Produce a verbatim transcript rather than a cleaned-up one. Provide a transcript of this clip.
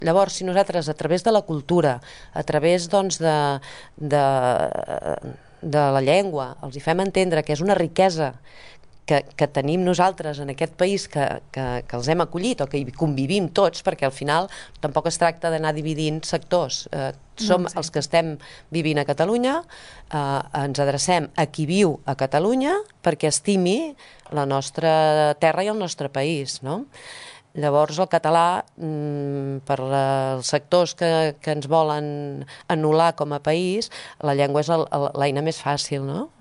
Llavors, si nosaltres, a través de la cultura, a través doncs, de, de, de la llengua, els hi fem entendre que és una riquesa que, que tenim nosaltres en aquest país, que, que, que els hem acollit o que hi convivim tots, perquè al final tampoc es tracta d'anar dividint sectors. Eh, som No, els que estem vivint a Catalunya, eh, ens adrecem a qui viu a Catalunya perquè estimi la nostra terra i el nostre país, no? Llavors el català, per als sectors que, que ens volen anul·lar com a país, la llengua és l'eina més fàcil, no?